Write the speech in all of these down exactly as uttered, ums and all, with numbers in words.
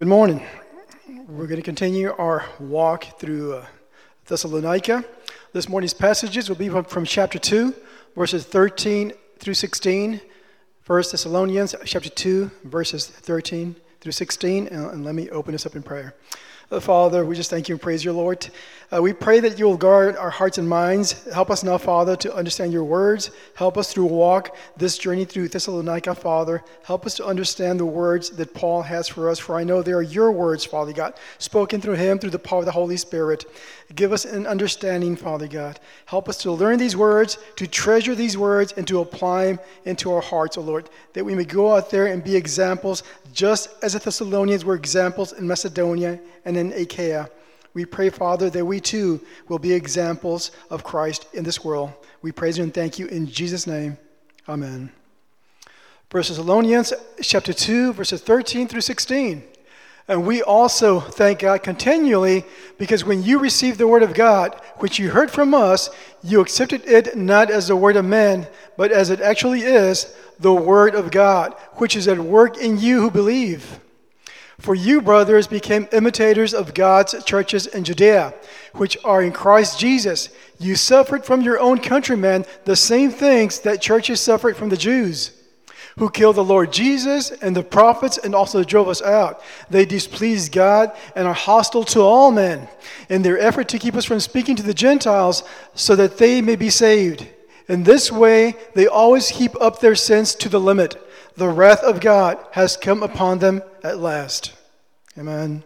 Good morning. We're going to continue our walk through uh, Thessalonica. This morning's passages will be from, from chapter two, verses thirteen through sixteen. First Thessalonians chapter two, verses thirteen through sixteen. And, and let me open this up in prayer. Uh, Father, we just thank you and praise you, Lord. Uh, we pray that you will guard our hearts and minds. Help us now, Father, to understand your words. Help us to walk this journey through Thessalonica, Father. Help us to understand the words that Paul has for us, for I know they are your words, Father God, spoken through him, through the power of the Holy Spirit. Give us an understanding, Father God. Help us to learn these words, to treasure these words, and to apply them into our hearts, O Lord, that we may go out there and be examples, just as the Thessalonians were examples in Macedonia and in Achaia. We pray, Father, that we too will be examples of Christ in this world. We praise you and thank you in Jesus' name. Amen. First Thessalonians chapter two, verses thirteen through sixteen. And we also thank God continually, because when you received the word of God, which you heard from us, you accepted it not as the word of men, but as it actually is, the word of God, which is at work in you who believe. For you, brothers, became imitators of God's churches in Judea, which are in Christ Jesus. You suffered from your own countrymen the same things that churches suffered from the Jews, who killed the Lord Jesus and the prophets and also drove us out. They displeased God and are hostile to all men in their effort to keep us from speaking to the Gentiles so that they may be saved. In this way, they always heap up their sins to the limit. The wrath of God has come upon them at last. Amen.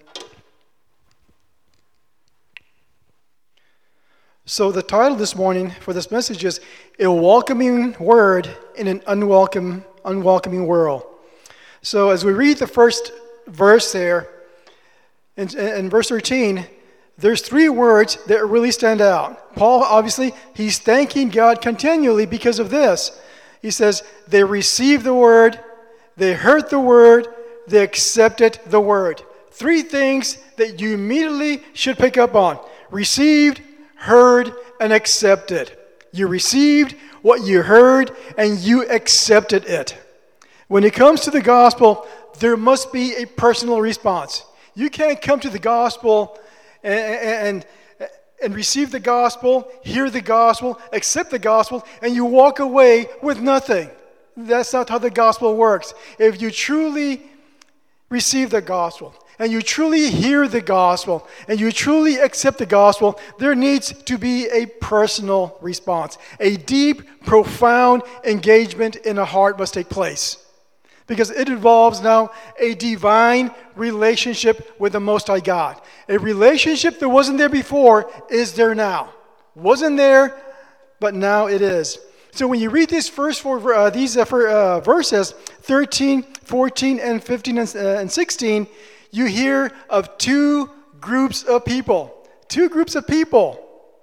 So the title this morning for this message is A Welcoming Word in an Unwelcome, Unwelcoming World. So as we read the first verse there, in, in verse thirteen, there's three words that really stand out. Paul, obviously, he's thanking God continually because of this. He says, they received the word, they heard the word, they accepted the word. Three things that you immediately should pick up on. Received, heard, and accepted. You received what you heard, and you accepted it. When it comes to the gospel, there must be a personal response. You can't come to the gospel and, and, and receive the gospel, hear the gospel, accept the gospel, and you walk away with nothing. That's not how the gospel works. If you truly receive the gospel, and you truly hear the gospel, and you truly accept the gospel, there needs to be a personal response. A deep, profound engagement in the heart must take place. Because it involves now a divine relationship with the Most High God. A relationship that wasn't there before is there now. Wasn't there, but now it is. So when you read these first four uh, these uh, for, uh, verses, thirteen, fourteen, and fifteen, and, uh, and sixteen, you hear of two groups of people. Two groups of people.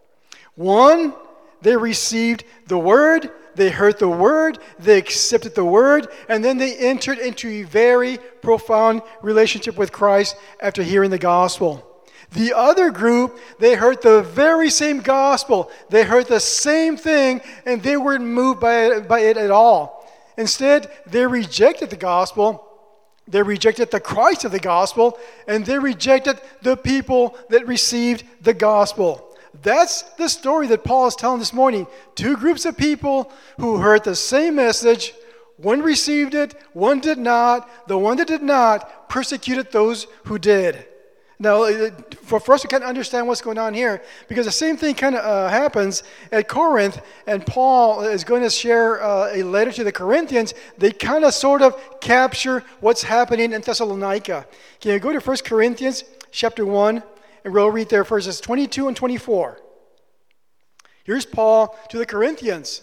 One, they received the word, they heard the word, they accepted the word, and then they entered into a very profound relationship with Christ after hearing the gospel. The other group, they heard the very same gospel. They heard the same thing, and they weren't moved by it, by it at all. Instead, they rejected the gospel. They rejected the Christ of the gospel, and they rejected the people that received the gospel. That's the story that Paul is telling this morning. Two groups of people who heard the same message. One received it, one did not. The one that did not persecuted those who did. Now, for, for us to kind of understand what's going on here, because the same thing kind of uh, happens at Corinth, and Paul is going to share uh, a letter to the Corinthians. They kind of sort of capture what's happening in Thessalonica. Can you go to First Corinthians chapter one, and we'll read there verses twenty-two and twenty-four. Here's Paul to the Corinthians.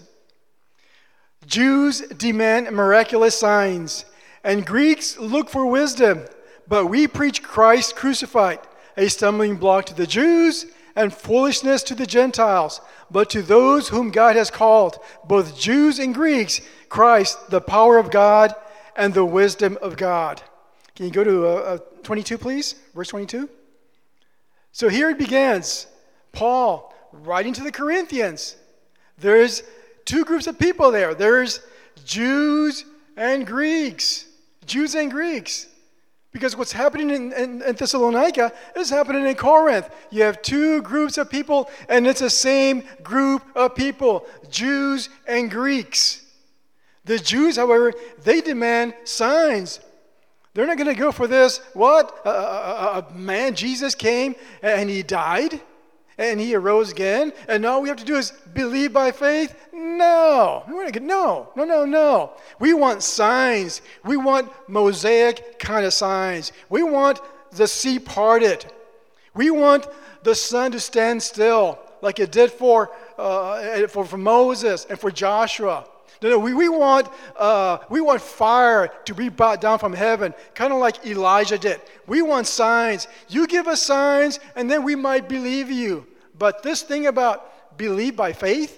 Jews demand miraculous signs, and Greeks look for wisdom. But we preach Christ crucified, a stumbling block to the Jews and foolishness to the Gentiles. But to those whom God has called, both Jews and Greeks, Christ, the power of God and the wisdom of God. Can you go to uh, uh, twenty-two, please? Verse twenty-two. So here it begins. Paul writing to the Corinthians. There's two groups of people there. There's Jews and Greeks. Jews and Greeks. Because what's happening in, in, in Thessalonica is happening in Corinth. You have two groups of people, and it's the same group of people, Jews and Greeks. The Jews, however, they demand signs. They're not going to go for this. What? A, a, a man, Jesus came, and he died, and he arose again, and all we have to do is believe by faith? No. We're not gonna, no, no, no, no. We want signs. We want Mosaic kind of signs. We want the sea parted. We want the sun to stand still like it did for, uh, for, for Moses and for Joshua. No, no, we, we, want, uh, we want fire to be brought down from heaven, kind of like Elijah did. We want signs. You give us signs, and then we might believe you. But this thing about believe by faith,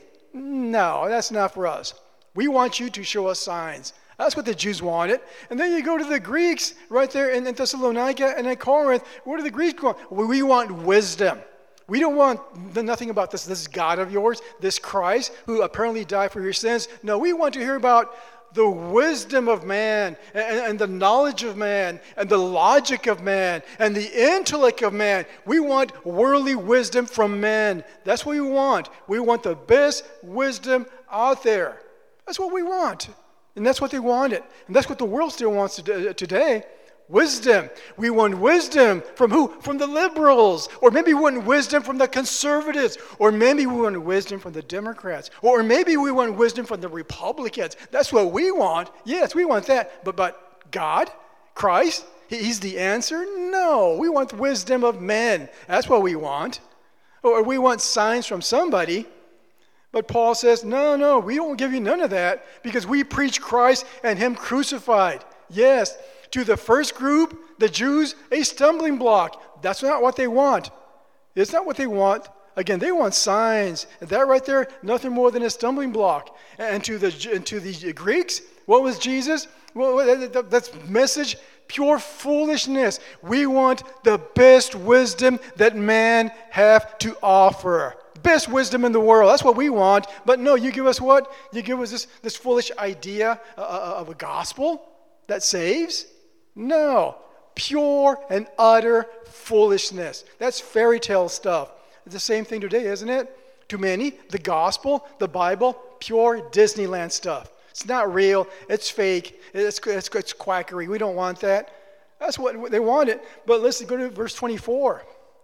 no, that's not for us. We want you to show us signs. That's what the Jews wanted. And then you go to the Greeks right there in, in Thessalonica and in Corinth. What do the Greeks want? Well, we want wisdom. We don't want nothing about this, this God of yours, this Christ who apparently died for your sins. No, we want to hear about the wisdom of man and, and the knowledge of man and the logic of man and the intellect of man. We want worldly wisdom from men. That's what we want. We want the best wisdom out there. That's what we want. And that's what they wanted. And that's what the world still wants today. Wisdom. We want wisdom from who? From the liberals. Or maybe we want wisdom from the conservatives. Or maybe we want wisdom from the Democrats. Or maybe we want wisdom from the Republicans. That's what we want. Yes, we want that. But, but God, Christ, He's the answer? No. We want wisdom of men. That's what we want. Or we want signs from somebody. But Paul says, no, no, we don't give you none of that because we preach Christ and Him crucified. Yes. To the first group, the Jews, a stumbling block. That's not what they want. It's not what they want. Again, they want signs. And that right there, nothing more than a stumbling block. And to the and to the Greeks, what was Jesus? Well, that's message, pure foolishness. We want the best wisdom that man have to offer. Best wisdom in the world. That's what we want. But no, you give us what? You give us this, this foolish idea of a gospel that saves? No, pure and utter foolishness. That's fairy tale stuff. It's the same thing today, isn't it? To many, the gospel, the Bible, pure Disneyland stuff. It's not real. It's fake. It's, it's, it's quackery. We don't want that. That's what they wanted. But let's go to verse twenty-four.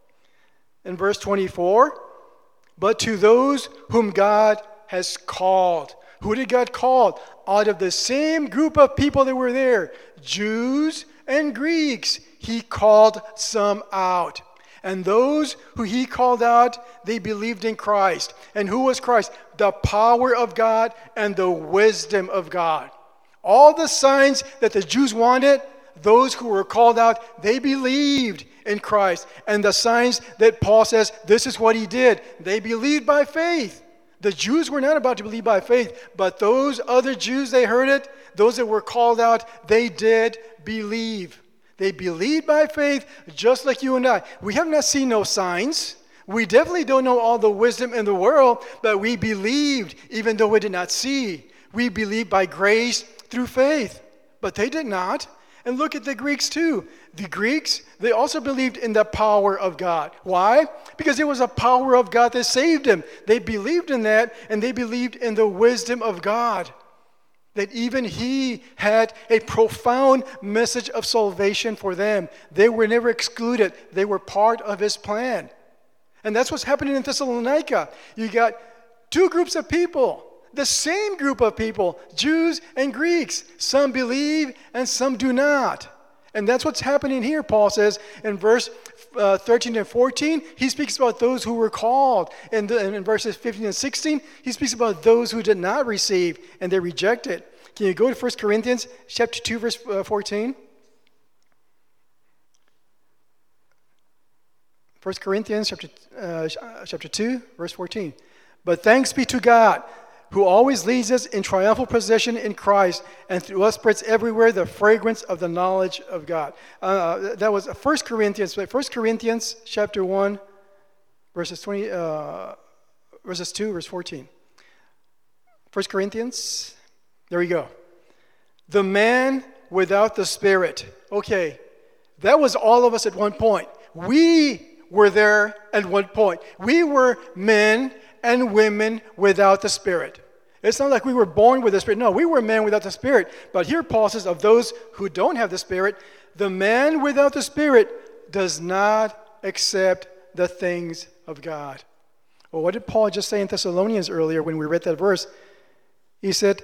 In verse twenty-four, but to those whom God has called. Who did God call? Out of the same group of people that were there, Jews and Greeks, He called some out. And those who He called out, they believed in Christ. And who was Christ? The power of God and the wisdom of God. All the signs that the Jews wanted, those who were called out, they believed in Christ. And the signs that Paul says, this is what He did. They believed by faith. The Jews were not about to believe by faith, but those other Jews, they heard it. Those that were called out, they did believe. They believed by faith, just like you and I. We have not seen no signs. We definitely don't know all the wisdom in the world, but we believed, even though we did not see. We believed by grace through faith, but they did not. And look at the Greeks too. The Greeks, they also believed in the power of God. Why? Because it was a power of God that saved them. They believed in that, and they believed in the wisdom of God. That even He had a profound message of salvation for them. They were never excluded. They were part of His plan. And that's what's happening in Thessalonica. You got two groups of people. The same group of people, Jews and Greeks. Some believe and some do not. And that's what's happening here, Paul says in verse uh, thirteen and fourteen. He speaks about those who were called. And, the, and in verses fifteen and sixteen, he speaks about those who did not receive and they rejected. Can you go to First Corinthians chapter two, verse fourteen? First Corinthians chapter, uh, chapter two, verse fourteen. But thanks be to God, who always leads us in triumphal procession in Christ, and through us spreads everywhere the fragrance of the knowledge of God. Uh, that was First Corinthians, First Corinthians chapter one, verses twenty, uh, verses two, verse fourteen. First Corinthians, there we go. The man without the Spirit. Okay, That was all of us at one point. We were there at one point. We were men and women without the Spirit. It's not like we were born with the Spirit. No, we were men without the Spirit. But here Paul says of those who don't have the Spirit, the man without the Spirit does not accept the things of God. Well, what did Paul just say in Thessalonians earlier when we read that verse? He said,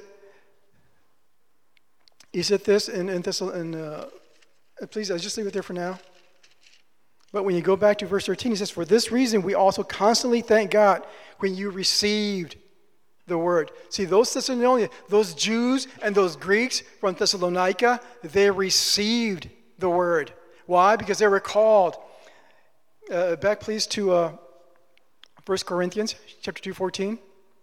he said this in, in Thessalonians, uh, please, I'll just leave it there for now. But when you go back to verse thirteen, he says, for this reason we also constantly thank God when you received the word. See, those Thessalonians, those Jews and those Greeks from Thessalonica, they received the word. Why? Because they were called. Uh, back, please, to uh, First Corinthians chapter two, fourteen.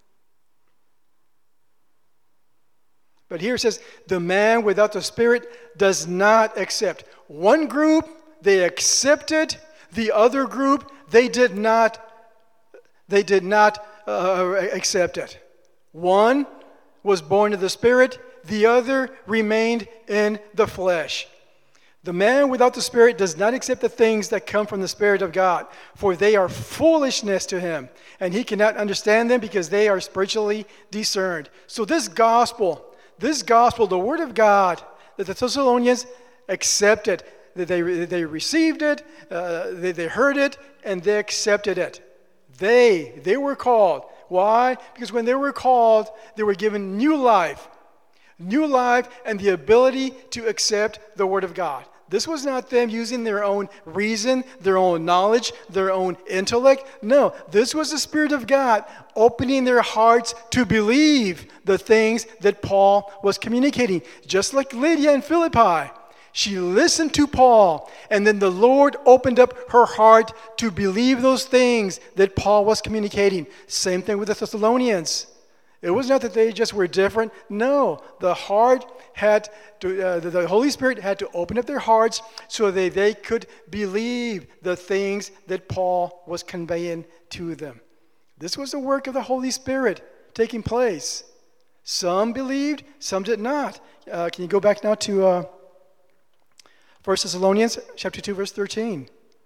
But here it says, the man without the Spirit does not accept. One group, they accepted. The other group, they did not, they did not uh, accept it. One was born of the Spirit. The other remained in the flesh. The man without the Spirit does not accept the things that come from the Spirit of God, for they are foolishness to him, and he cannot understand them because they are spiritually discerned. So this gospel, this gospel, the Word of God, that the Thessalonians accepted, that they, they received it, uh, they, they heard it, and they accepted it. They, they were called. Why? Because when they were called, they were given new life. New life and the ability to accept the Word of God. This was not them using their own reason, their own knowledge, their own intellect. No, this was the Spirit of God opening their hearts to believe the things that Paul was communicating. Just like Lydia in Philippi. She listened to Paul, and then the Lord opened up her heart to believe those things that Paul was communicating. Same thing with the Thessalonians. It was not that they just were different. No, the heart had to, uh, the Holy Spirit had to open up their hearts so that they could believe the things that Paul was conveying to them. This was the work of the Holy Spirit taking place. Some believed, some did not. Uh, can you go back now to uh, First Thessalonians chapter two, verse thirteen.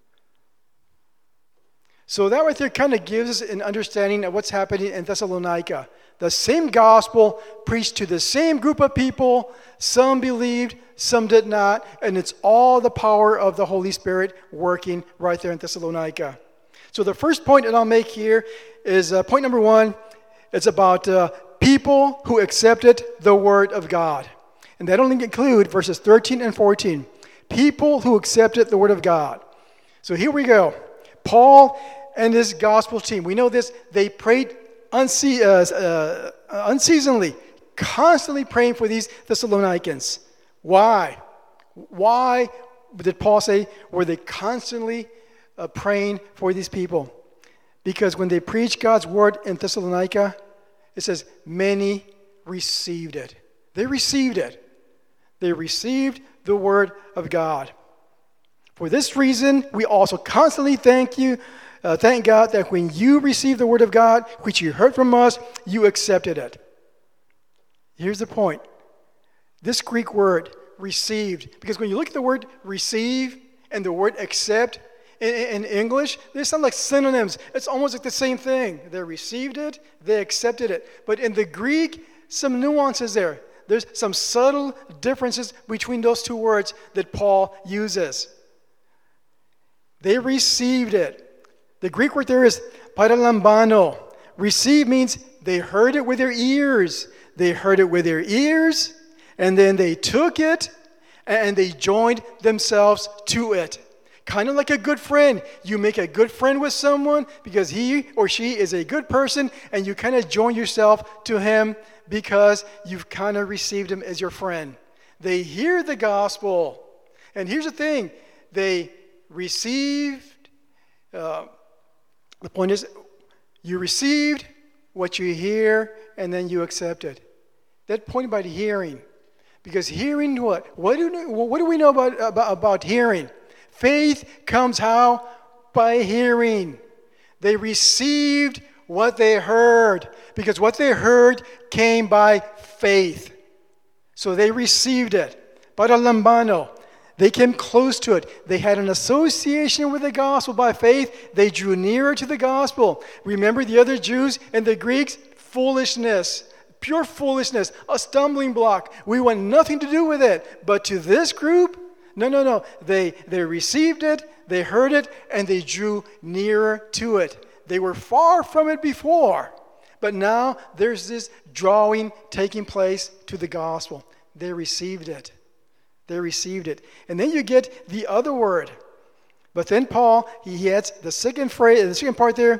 So that right there kind of gives us an understanding of what's happening in Thessalonica. The same gospel preached to the same group of people. Some believed, some did not. And it's all the power of the Holy Spirit working right there in Thessalonica. So the first point that I'll make here is uh, point number one. It's about uh, people who accepted the Word of God. And that only include verses thirteen and fourteen. People who accepted the Word of God. So here we go. Paul and his gospel team. We know this. They prayed unse- uh, uh, unceasingly, constantly praying for these Thessalonians. Why? Why did Paul say were they constantly uh, praying for these people? Because when they preached God's word in Thessalonica, it says many received it. They received it. They received the word of God. For this reason, we also constantly thank you, uh, thank God that when you received the word of God, which you heard from us, you accepted it. Here's the point. This Greek word, received, because when you look at the word receive and the word accept in, in English, they sound like synonyms. It's almost like the same thing. They received it, they accepted it. But in the Greek, some nuances there. There's some subtle differences between those two words that Paul uses. They received it. The Greek word there is paralambano. Receive means they heard it with their ears. They heard it with their ears, and then they took it, and they joined themselves to it. Kind of like a good friend. You make a good friend with someone because he or she is a good person, and you kind of join yourself to him because you've kind of received him as your friend. They hear the gospel. And here's the thing. They received, uh, the point is, you received what you hear, and then you accept it. That point about hearing. Because hearing what? What do, what do we know about, about, about hearing? Faith comes how? By hearing. They received what they heard, because what they heard came by faith. So they received it. Paralambano. They came close to it. They had an association with the gospel by faith. They drew nearer to the gospel. Remember the other Jews and the Greeks? Foolishness, pure foolishness, a stumbling block. We want nothing to do with it. But to this group, no, no, no. They, they received it, they heard it, and they drew nearer to it. They were far from it before. But now there's this drawing taking place to the gospel. They received it. They received it. And then you get the other word. But then Paul, he adds the second phrase, the second part there,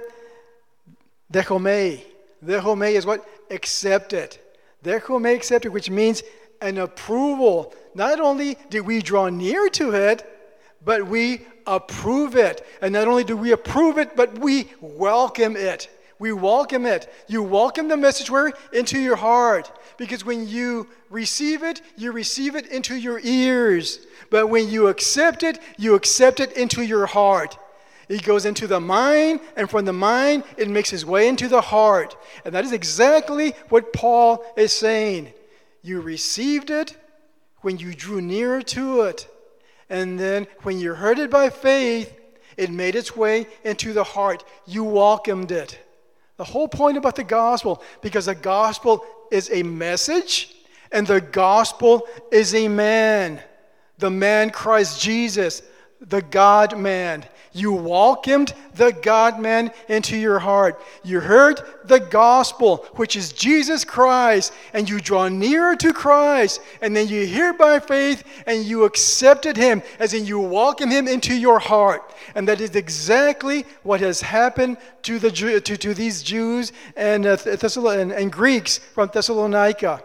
dechomai. Dechomai is what? Accepted. Dechomai accepted, which means an approval. Not only did we draw near to it, but we approve it. And not only do we approve it, but we welcome it. We welcome it. You welcome the message where? Into your heart. Because when you receive it, you receive it into your ears. But when you accept it, you accept it into your heart. It goes into the mind, and from the mind, it makes its way into the heart. And that is exactly what Paul is saying. You received it when you drew nearer to it. And then when you heard it by faith, it made its way into the heart. You welcomed it. The whole point about the gospel, because the gospel is a message and the gospel is a man. The man Christ Jesus, the God-man. You welcomed the God-man into your heart. You heard the gospel, which is Jesus Christ, and you draw nearer to Christ, and then you hear by faith, and you accepted him, as in you welcome him into your heart. And that is exactly what has happened to the to, to these Jews and, uh, Thessalon- and, and Greeks from Thessalonica.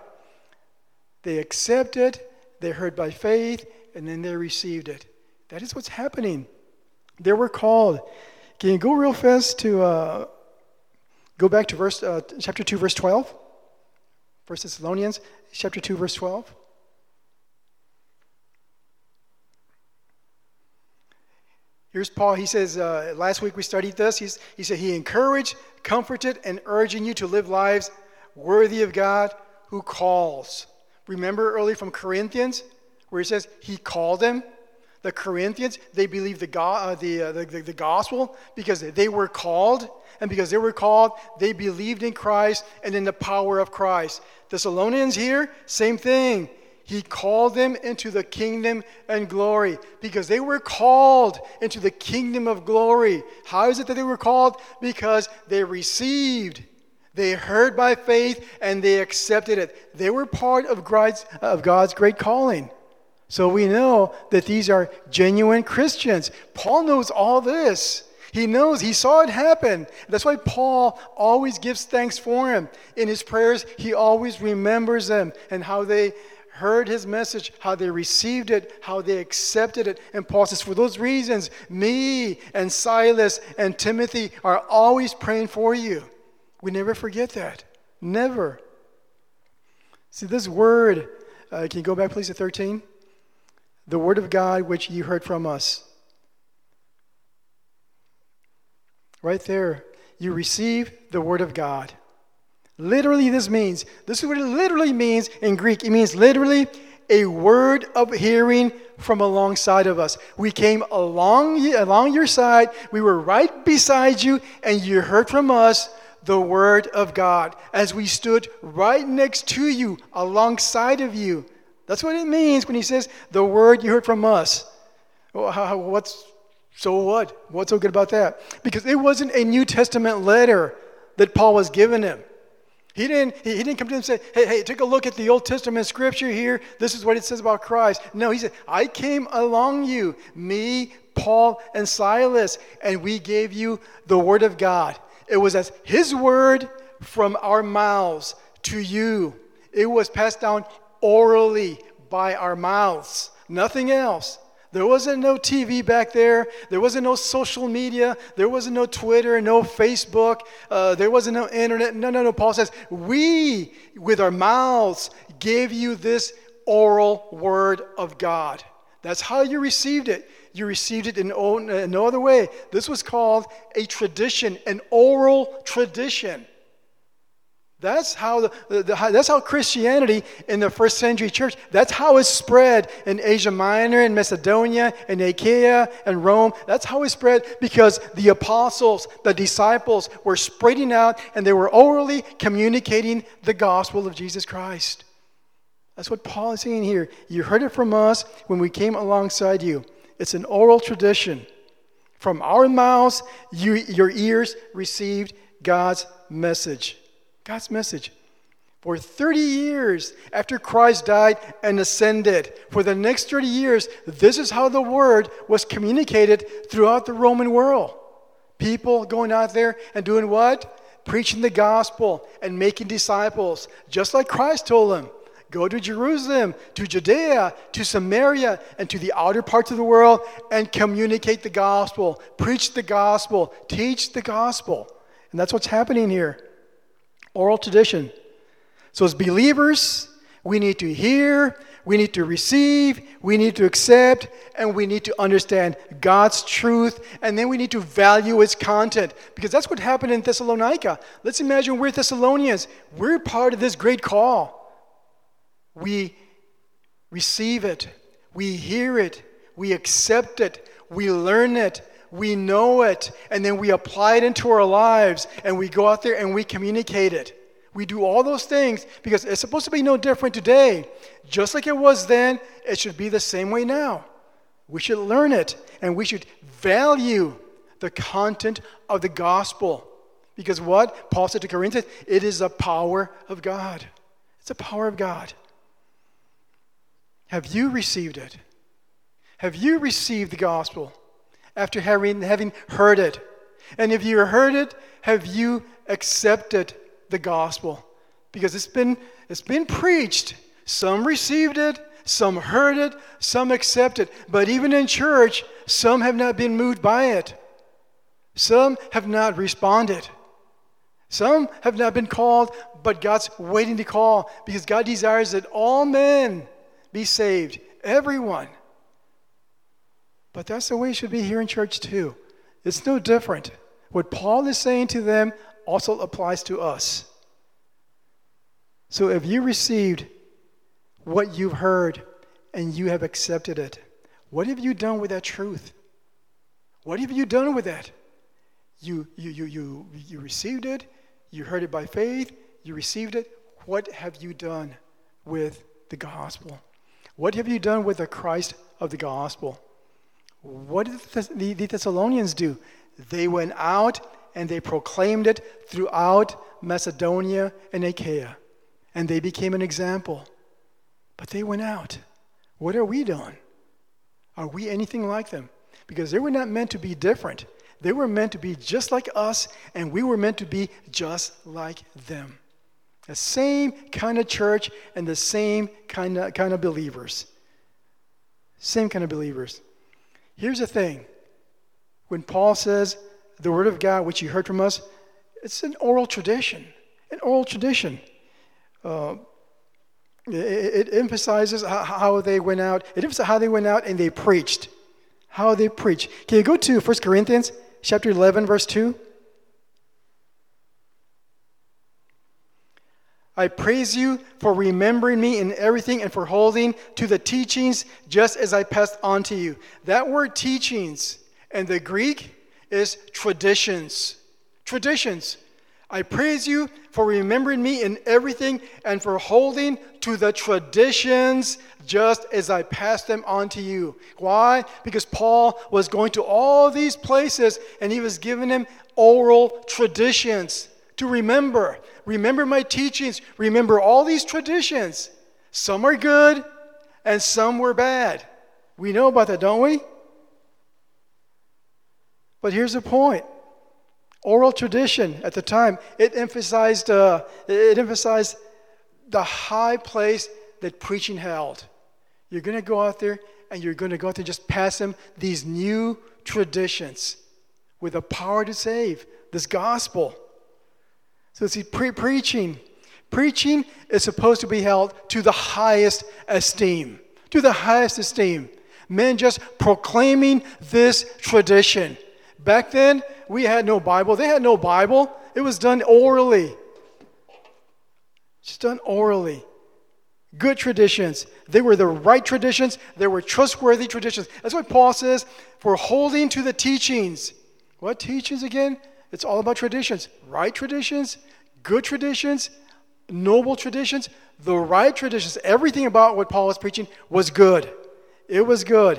They accepted, they heard by faith, and then they received it. That is what's happening. They were called. Can you go real fast to uh, go back to verse uh, chapter two, verse twelve? First Thessalonians, chapter two, verse twelve. Here's Paul. He says, uh, last week we studied this. He's, he said he encouraged, comforted, and urging you to live lives worthy of God who calls. Remember earlier from Corinthians, where he says he called them. The Corinthians, they believed the, go- uh, the, uh, the, the, the gospel because they were called. And because they were called, they believed in Christ and in the power of Christ. Thessalonians here, same thing. He called them into the kingdom and glory because they were called into the kingdom of glory. How is it that they were called? Because they received, they heard by faith, and they accepted it. They were part of God's, of God's great calling. So we know that these are genuine Christians. Paul knows all this. He knows, he saw it happen. That's why Paul always gives thanks for him. In his prayers, he always remembers them and how they heard his message, how they received it, how they accepted it. And Paul says, for those reasons, me and Silas and Timothy are always praying for you. We never forget that. Never. See, this word, uh, can you go back please to thirteen? The word of God which you heard from us. Right there, you receive the word of God. Literally this means, this is what it literally means in Greek. It means literally a word of hearing from alongside of us. We came along, along your side, we were right beside you, and you heard from us the word of God as we stood right next to you, alongside of you. That's what it means when he says the word you heard from us. Well, how, what's so what? What's so good about that? Because it wasn't a New Testament letter that Paul was giving him. He didn't, he, he didn't come to him and say, hey, hey, take a look at the Old Testament scripture here. This is what it says about Christ. No, he said, I came along you, me, Paul, and Silas, and we gave you the word of God. It was as his word from our mouths to you. It was passed down orally by our mouths, nothing else. There wasn't no T V back there. There wasn't no social media. There wasn't no Twitter, no Facebook. Uh, there wasn't no internet. No, no, no. Paul says, we, with our mouths, gave you this oral word of God. That's how you received it. You received it in no other way. This was called a tradition, an oral tradition. That's how the, the, the that's how Christianity in the first century church, that's how it spread in Asia Minor, in Macedonia, in Achaia, and Rome. That's how it spread because the apostles, the disciples were spreading out and they were orally communicating the gospel of Jesus Christ. That's what Paul is saying here. You heard it from us when we came alongside you. It's an oral tradition. From our mouths, you, your ears received God's message. God's message. For thirty years after Christ died and ascended, for the next thirty years, this is how the word was communicated throughout the Roman world. People going out there and doing what? Preaching the gospel and making disciples, just like Christ told them. Go to Jerusalem, to Judea, to Samaria, and to the outer parts of the world and communicate the gospel, preach the gospel, teach the gospel. And that's what's happening here. Oral tradition. So as believers, we need to hear, we need to receive, we need to accept, and we need to understand God's truth, and then we need to value its content. Because that's what happened in Thessalonica. Let's imagine we're Thessalonians. We're part of this great call. We receive it, we hear it, we accept it, we learn it, we know it, and then we apply it into our lives, and we go out there and we communicate it. We do all those things because it's supposed to be no different today. Just like it was then, it should be the same way now. We should learn it, and we should value the content of the gospel. Because what? Paul said to Corinthians, it is the power of God. It's the power of God. Have you received it? Have you received the gospel after having, having heard it? And if you heard it, have you accepted the gospel? Because it's been, it's been preached. Some received it, some heard it, some accepted. But even in church, some have not been moved by it. Some have not responded. Some have not been called, but God's waiting to call because God desires that all men be saved, everyone. But that's the way it should be here in church too. It's no different. What Paul is saying to them also applies to us. So if you received what you've heard and you have accepted it, what have you done with that truth? What have you done with that? You, you, you, you, you received it, you heard it by faith, you received it. What have you done with the gospel? What have you done with the Christ of the gospel? What did the, the Thessalonians do? They went out and they proclaimed it throughout Macedonia and Achaia. And they became an example. But they went out. What are we doing? Are we anything like them? Because they were not meant to be different. They were meant to be just like us, and we were meant to be just like them. The same kind of church and the same kind of, kind of believers. Same kind of believers. Here's the thing. When Paul says the word of God, which you heard from us, it's an oral tradition. An oral tradition. Uh, it, it emphasizes how, how they went out. It emphasizes how they went out and they preached. How they preached. Can you go to First Corinthians chapter eleven, verse two? I praise you for remembering me in everything and for holding to the teachings just as I passed on to you. That word teachings in the Greek is traditions. Traditions. I praise you for remembering me in everything and for holding to the traditions just as I passed them on to you. Why? Because Paul was going to all these places and he was giving them oral traditions to remember. Remember my teachings. Remember all these traditions. Some are good and some were bad. We know about that, don't we? But here's the point. Oral tradition at the time, it emphasized, uh, it emphasized the high place that preaching held. You're going to go out there and you're going to go out there and just pass them these new traditions with the power to save, this gospel. So see, pre- preaching, preaching is supposed to be held to the highest esteem, to the highest esteem. Men just proclaiming this tradition. Back then, we had no Bible. They had no Bible. It was done orally. It's done orally. Good traditions. They were the right traditions. They were trustworthy traditions. That's what Paul says for holding to the teachings. What teachings again? It's all about traditions. Right traditions, good traditions, noble traditions, the right traditions. Everything about what Paul was preaching was good. It was good.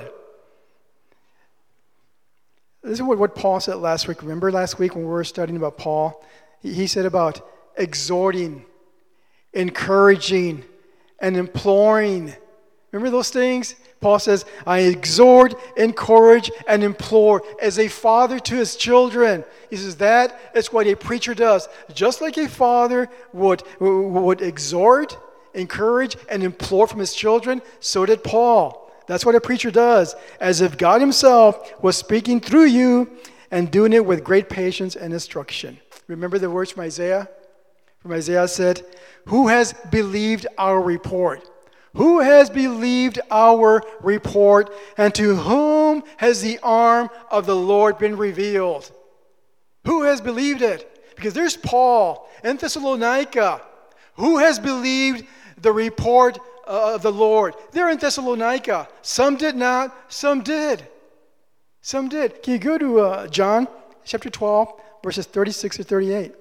This is what, what Paul said last week. Remember last week when we were studying about Paul? He, he said about exhorting, encouraging, and imploring. Remember those things? Paul says, I exhort, encourage, and implore as a father to his children. He says that is what a preacher does. Just like a father would, would exhort, encourage, and implore from his children, so did Paul. That's what a preacher does, as if God himself was speaking through you and doing it with great patience and instruction. Remember the words from Isaiah? From Isaiah said, who has believed our report? Who has believed our report? And to whom has the arm of the Lord been revealed? Who has believed it? Because there's Paul in Thessalonica. Who has believed the report of the Lord? They're in Thessalonica. Some did not, some did. Some did. Can you go to uh, John chapter twelve, verses thirty-six to thirty-eight?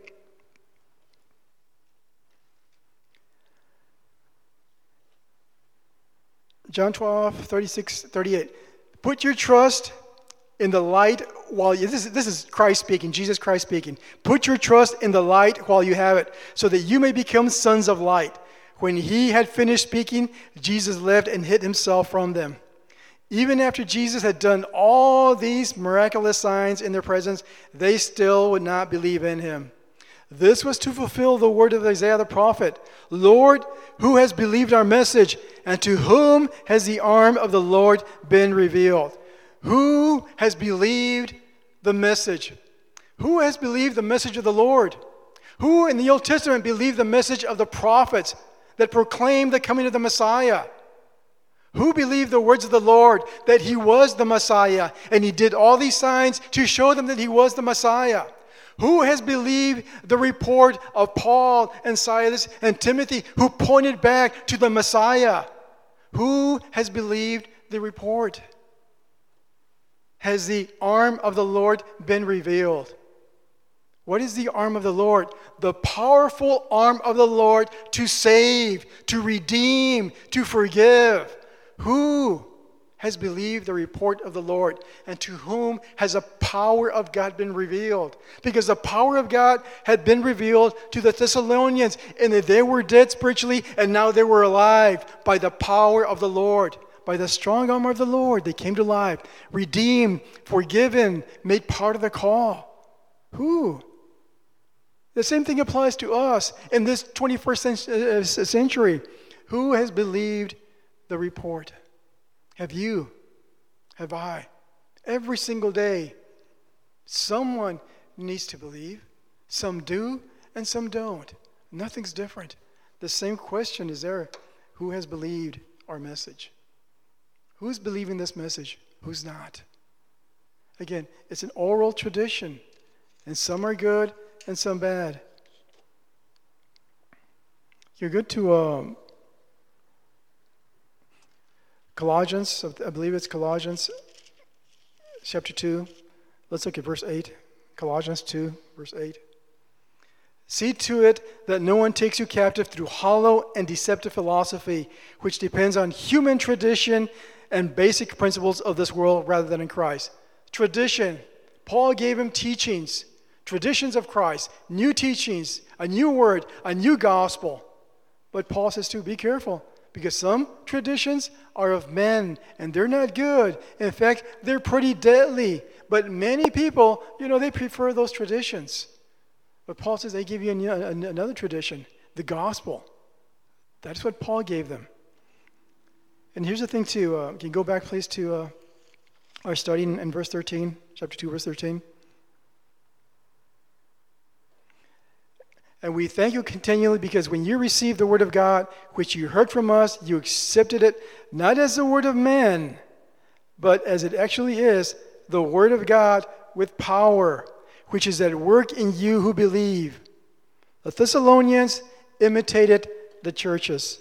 John twelve, thirty-six, thirty-eight. Put your trust in the light while you, this is, this is Christ speaking, Jesus Christ speaking. Put your trust in the light while you have it, so that you may become sons of light. When he had finished speaking, Jesus left and hid himself from them. Even after Jesus had done all these miraculous signs in their presence, they still would not believe in him. This was to fulfill the word of Isaiah the prophet. Lord, who has believed our message, and to whom has the arm of the Lord been revealed? Who has believed the message? Who has believed the message of the Lord? Who in the Old Testament believed the message of the prophets that proclaimed the coming of the Messiah? Who believed the words of the Lord, that he was the Messiah, and he did all these signs to show them that he was the Messiah? Who has believed the report of Paul and Silas and Timothy, who pointed back to the Messiah? Who has believed the report? Has the arm of the Lord been revealed? What is the arm of the Lord? The powerful arm of the Lord to save, to redeem, to forgive. Who has believed the report of the Lord, and to whom has the power of God been revealed? Because the power of God had been revealed to the Thessalonians, and that they were dead spiritually, and now they were alive by the power of the Lord. By the strong arm of the Lord, they came to life, redeemed, forgiven, made part of the call. Who? The same thing applies to us in this twenty-first century. Who has believed the report? Have you? Have I? Every single day, someone needs to believe. Some do, and some don't. Nothing's different. The same question is there. Who has believed our message? Who's believing this message? Who's not? Again, it's an oral tradition, and some are good and some bad. You're good to um, Colossians, I believe it's Colossians chapter two. Let's look at verse eight. Colossians two, verse eight. See to it that no one takes you captive through hollow and deceptive philosophy, which depends on human tradition and basic principles of this world rather than in Christ. Tradition. Paul gave him teachings, traditions of Christ, new teachings, a new word, a new gospel. But Paul says too, be careful, because some traditions are of men, and they're not good. In fact, they're pretty deadly. But many people, you know, they prefer those traditions. But Paul says they give you another tradition, the gospel. That's what Paul gave them. And here's the thing too, uh, can you go back please to uh, our study in, in verse thirteen, chapter two, verse thirteen. And we thank you continually because when you received the word of God, which you heard from us, you accepted it not as the word of man, but as it actually is, the word of God with power, which is at work in you who believe. The Thessalonians imitated the churches.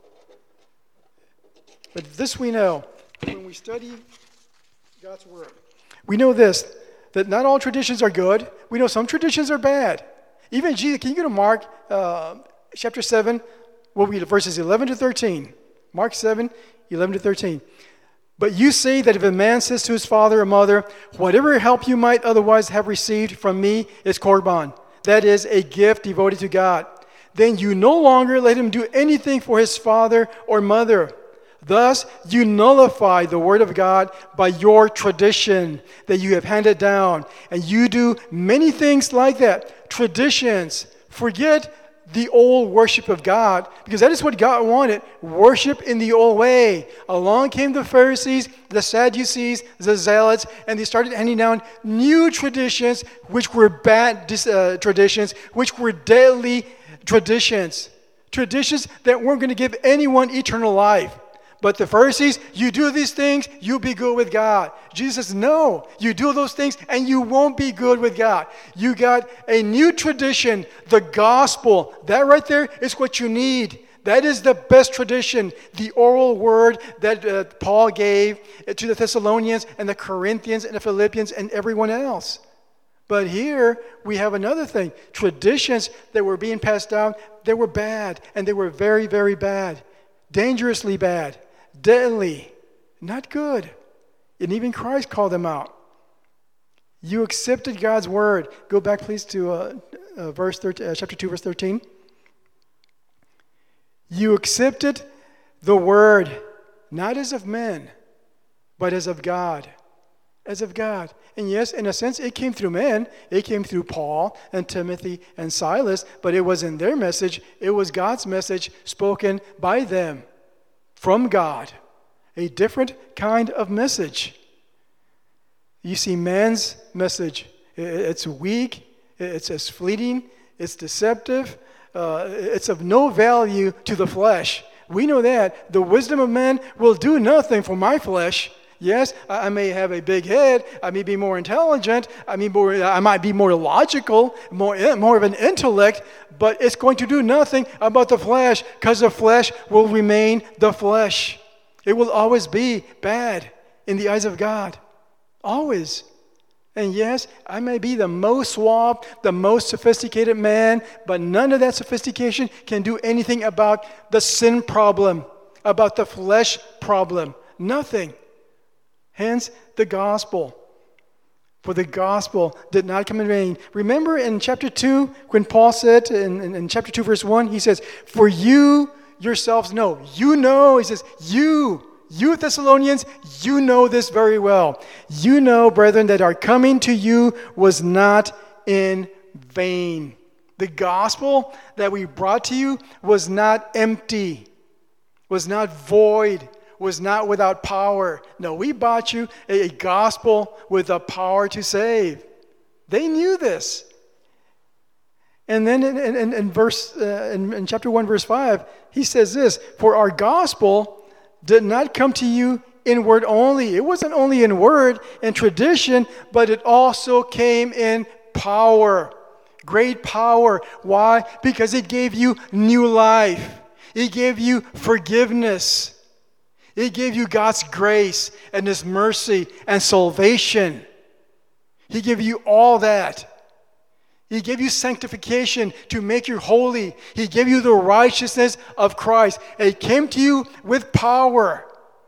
But this we know, when we study God's Word, we know this, that not all traditions are good. We know some traditions are bad. Even Jesus, can you go to Mark uh, chapter seven, we'll read verses eleven to thirteen. Mark seven, eleven to thirteen. But you say that if a man says to his father or mother, whatever help you might otherwise have received from me is korban, that is, a gift devoted to God, then you no longer let him do anything for his father or mother. Thus, you nullify the word of God by your tradition that you have handed down. And you do many things like that. Traditions. Forget the old worship of God, because that is what God wanted. Worship in the old way. Along came the Pharisees, the Sadducees, the Zealots, and they started handing down new traditions, which were bad uh, traditions, which were deadly traditions. Traditions that weren't going to give anyone eternal life. But the Pharisees, you do these things, you'll be good with God. Jesus says, no, you do those things and you won't be good with God. You got a new tradition, the gospel. That right there is what you need. That is the best tradition, the oral word that uh, Paul gave to the Thessalonians and the Corinthians and the Philippians and everyone else. But here we have another thing. Traditions that were being passed down, they were bad, and they were very, very bad, dangerously bad. Deadly, not good. And even Christ called them out. You accepted God's word. Go back, please, to uh, uh, verse thirteen, uh, chapter two, verse thirteen. You accepted the word, not as of men, but as of God. As of God. And yes, in a sense, it came through men. It came through Paul and Timothy and Silas, but it wasn't their message. It was God's message spoken by them. From God, a different kind of message. You see, man's message, it's weak, it's as fleeting, it's deceptive, uh, it's of no value to the flesh. We know that. The wisdom of man will do nothing for my flesh. Yes, I may have a big head, I may be more intelligent, I may more, I might be more logical, more, more of an intellect, but it's going to do nothing about the flesh, because the flesh will remain the flesh. It will always be bad in the eyes of God. Always. And yes, I may be the most suave, the most sophisticated man, but none of that sophistication can do anything about the sin problem, about the flesh problem. Nothing. Hence, the gospel. For the gospel did not come in vain. Remember in chapter two, when Paul said in, in, in chapter two, verse one, he says, for you yourselves know. You know, he says, you, you Thessalonians, you know this very well. You know, brethren, that our coming to you was not in vain. The gospel that we brought to you was not empty, was not void, was not without power. No, we brought you a, a gospel with the power to save. They knew this. And then in, in, in verse uh, in, in chapter one, verse five, he says this: for our gospel did not come to you in word only. It wasn't only in word and tradition, but it also came in power. Great power. Why? Because it gave you new life. It gave you forgiveness. It gave you God's grace and His mercy and salvation. He gave you all that. He gave you sanctification to make you holy. He gave you the righteousness of Christ. It came to you with power.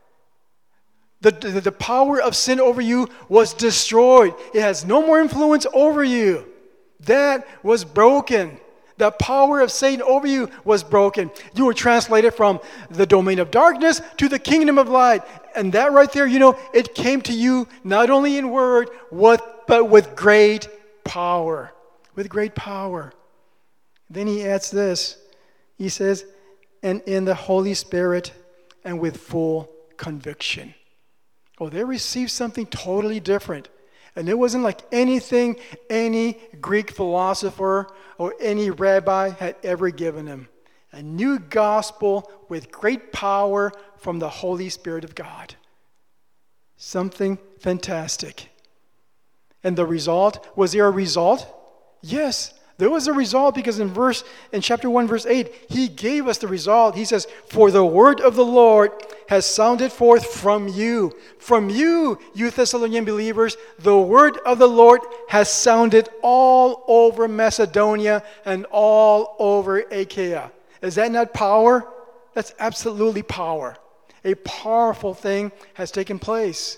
The, the, the power of sin over you was destroyed. It has no more influence over you. That was broken. The power of Satan over you was broken. You were translated from the domain of darkness to the kingdom of light. And that right there, you know, it came to you not only in word, but with great power. With great power. Then he adds this. He says, and in the Holy Spirit and with full conviction. Oh, they received something totally different. And it wasn't like anything any Greek philosopher or any rabbi had ever given them. A new gospel with great power from the Holy Spirit of God. Something fantastic. And the result, was there a result? Yes, There was a result because in verse in chapter one, verse eight, he gave us the result. He says, "For the word of the Lord has sounded forth from you." From you, you Thessalonian believers, the word of the Lord has sounded all over Macedonia and all over Achaia. Is that not power? That's absolutely power. A powerful thing has taken place.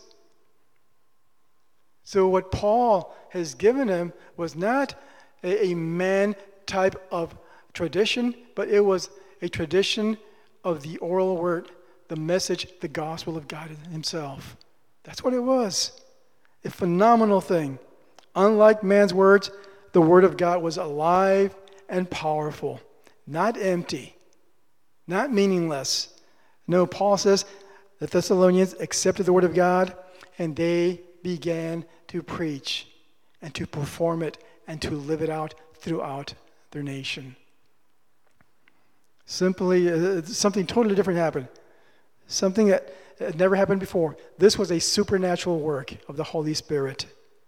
So what Paul has given him was not a, a man type of tradition, but it was a tradition of the oral word, the message, the gospel of God himself. That's what it was. A phenomenal thing. Unlike man's words, the word of God was alive and powerful, not empty, not meaningless. No, Paul says the Thessalonians accepted the word of God and they began to preach and to perform it and to live it out throughout their nation. Simply, uh, something totally different happened. Something that had never happened before. This was a supernatural work of the Holy Spirit.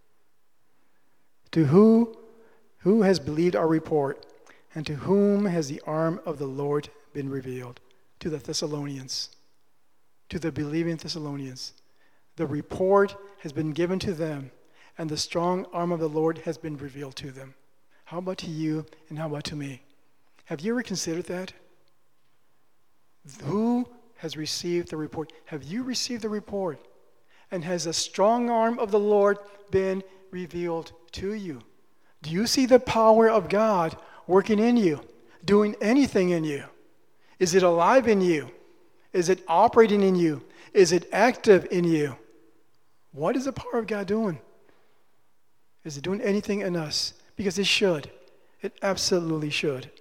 To who, who has believed our report, and to whom has the arm of the Lord been revealed? To the Thessalonians, to the believing Thessalonians. The report has been given to them, and the strong arm of the Lord has been revealed to them. How about to you, and how about to me? Have you ever considered that? Who has received the report? Have you received the report? And has the strong arm of the Lord been revealed to you? Do you see the power of God working in you, doing anything in you? Is it alive in you? Is it operating in you? Is it active in you? What is the power of God doing? Is it doing anything in us? Because it should. It absolutely should.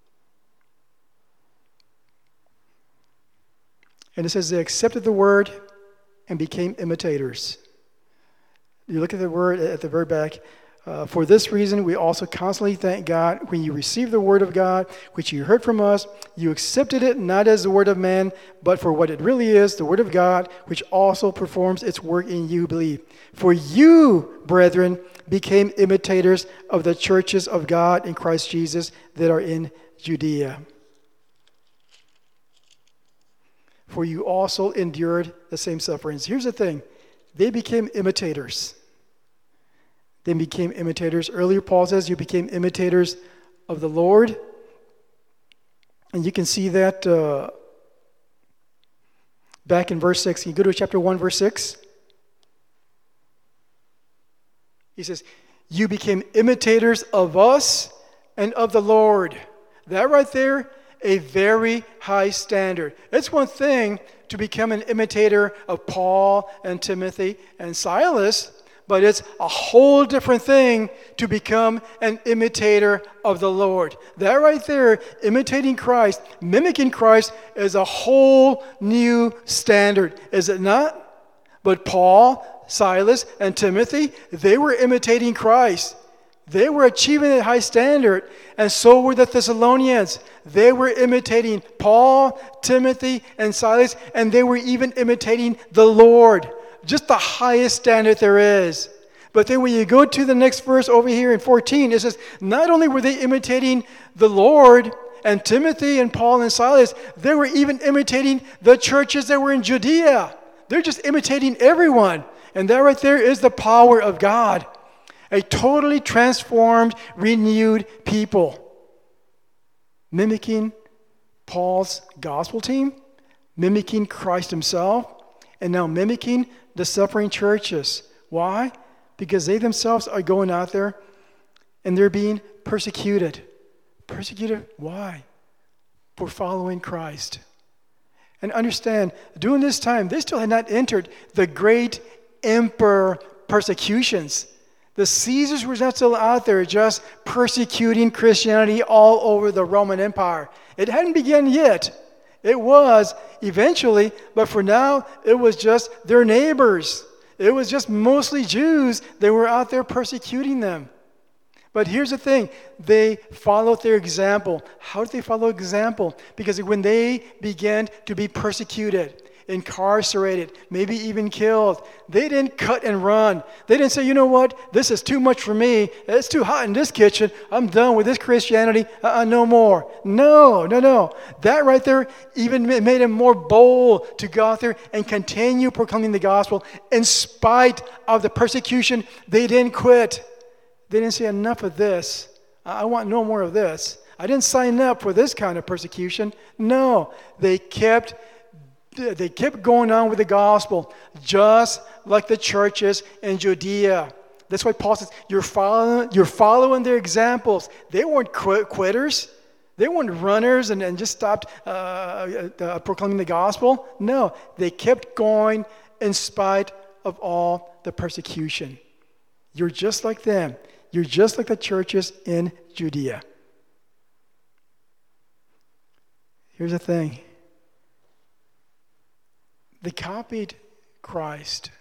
And it says they accepted the word and became imitators. You look at the word at the very back. Uh, For this reason, we also constantly thank God when you receive the word of God, which you heard from us. You accepted it not as the word of man, but for what it really is, the word of God, which also performs its work in you who believe. For you, brethren, became imitators of the churches of God in Christ Jesus that are in Judea. For you also endured the same sufferings. Here's the thing. They became imitators. They became imitators. Earlier, Paul says you became imitators of the Lord. And you can see that uh, back in verse six. Can you go to chapter one, verse six? He says, you became imitators of us and of the Lord. That right there, a very high standard. It's one thing to become an imitator of Paul and Timothy and Silas, but it's a whole different thing to become an imitator of the Lord. That right there, imitating Christ, mimicking Christ, is a whole new standard, is it not? But Paul, Silas, and Timothy, they were imitating Christ. They were achieving a high standard, and so were the Thessalonians. They were imitating Paul, Timothy, and Silas, and they were even imitating the Lord. Just the highest standard there is. But then when you go to the next verse over here in fourteen, it says, not only were they imitating the Lord and Timothy and Paul and Silas, they were even imitating the churches that were in Judea. They're just imitating everyone. And that right there is the power of God. A totally transformed, renewed people. Mimicking Paul's gospel team, mimicking Christ himself, and now mimicking the suffering churches. Why? Because they themselves are going out there and they're being persecuted. Persecuted? Why? For following Christ. And understand, during this time, they still had not entered the great emperor persecutions. The Caesars were not still out there just persecuting Christianity all over the Roman Empire. It hadn't begun yet. It was eventually, but for now, it was just their neighbors. It was just mostly Jews that were out there persecuting them. But here's the thing. They followed their example. How did they follow example? Because when they began to be persecuted incarcerated, maybe even killed. They didn't cut and run. They didn't say, you know what, this is too much for me. It's too hot in this kitchen. I'm done with this Christianity. Uh-uh, no more. No, no, no. That right there even made them more bold to go out there and continue proclaiming the gospel. In spite of the persecution, they didn't quit. They didn't say, enough of this. I want no more of this. I didn't sign up for this kind of persecution. No, they kept they kept going on with the gospel, just like the churches in Judea. That's why Paul says, you're following, you're following their examples. They weren't quit- quitters. They weren't runners and, and just stopped uh, uh, proclaiming the gospel. No, they kept going in spite of all the persecution. You're just like them. You're just like the churches in Judea. Here's the thing. They copied Christ.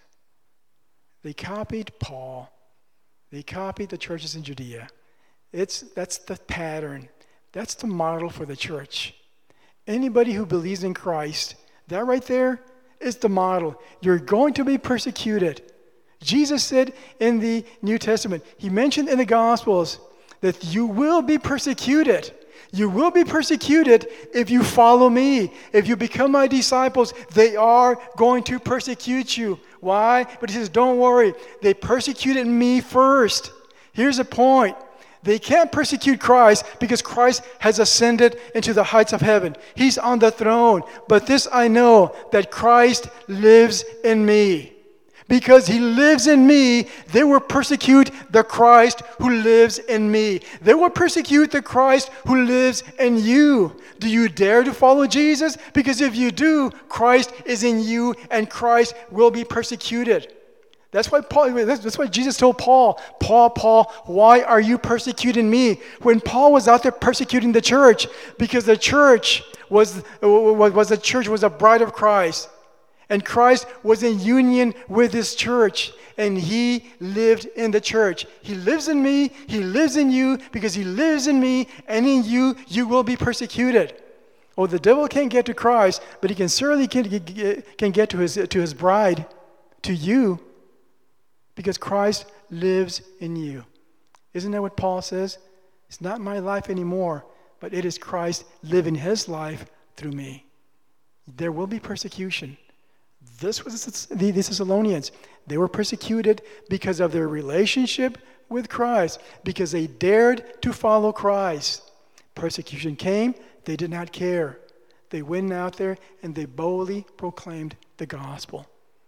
They copied Paul. They copied the churches in Judea. It's that's the pattern. That's the model for the church. Anybody who believes in Christ, that right there is the model. You're going to be persecuted. Jesus said in the New Testament, he mentioned in the Gospels that you will be persecuted. You will be persecuted if you follow me. If you become my disciples, they are going to persecute you. Why? But he says, don't worry. They persecuted me first. Here's the point. They can't persecute Christ because Christ has ascended into the heights of heaven. He's on the throne. But this I know, that Christ lives in me. Because he lives in me, they will persecute the Christ who lives in me. They will persecute the Christ who lives in you. Do you dare to follow Jesus? Because if you do, Christ is in you and Christ will be persecuted. That's why Paul, that's why Jesus told Paul, Paul, Paul, why are you persecuting me? When Paul was out there persecuting the church, because the church was, was the church was a bride of Christ. And Christ was in union with his church, and he lived in the church. He lives in me, he lives in you, because he lives in me, and in you, you will be persecuted. Oh, the devil can't get to Christ, but he can certainly can, can get to his, to his bride, to you, because Christ lives in you. Isn't that what Paul says? It's not my life anymore, but it is Christ living his life through me. There will be persecution. This was the Thessalonians. They were persecuted because of their relationship with Christ, because they dared to follow Christ. Persecution came, they did not care. They went out there and they boldly proclaimed the gospel.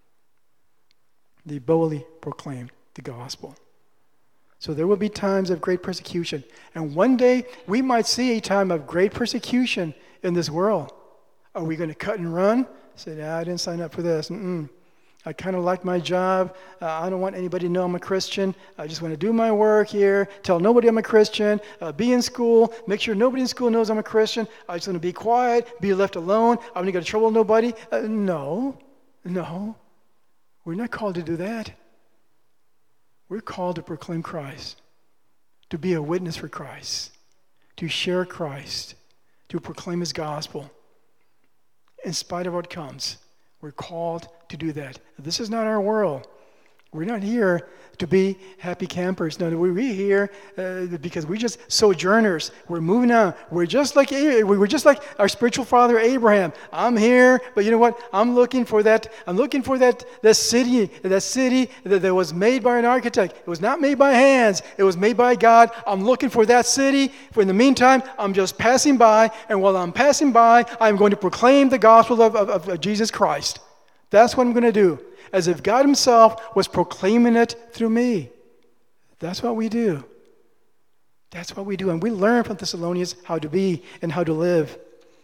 They boldly proclaimed the gospel. So there will be times of great persecution. And one day we might see a time of great persecution in this world. Are we going to cut and run? Say, nah, I didn't sign up for this. Mm-mm. I kind of like my job. Uh, I don't want anybody to know I'm a Christian. I just want to do my work here, tell nobody I'm a Christian, uh, be in school, make sure nobody in school knows I'm a Christian. I just want to be quiet, be left alone. I'm going to get in trouble with nobody. Uh, no, no. We're not called to do that. We're called to proclaim Christ, to be a witness for Christ, to share Christ, to proclaim his gospel. In spite of what comes, we're called to do that. This is not our world. We're not here to be happy campers. No, we're here uh, because we're just sojourners. We're moving on. We're just like we're just like our spiritual father Abraham. I'm here, but you know what? I'm looking for that. I'm looking for that that city, that city that, that was made by an architect. It was not made by hands. It was made by God. I'm looking for that city. For in the meantime, I'm just passing by, and while I'm passing by, I'm going to proclaim the gospel of, of, of Jesus Christ. That's what I'm going to do. As if God himself was proclaiming it through me. That's what we do. That's what we do. And we learn from Thessalonians how to be and how to live.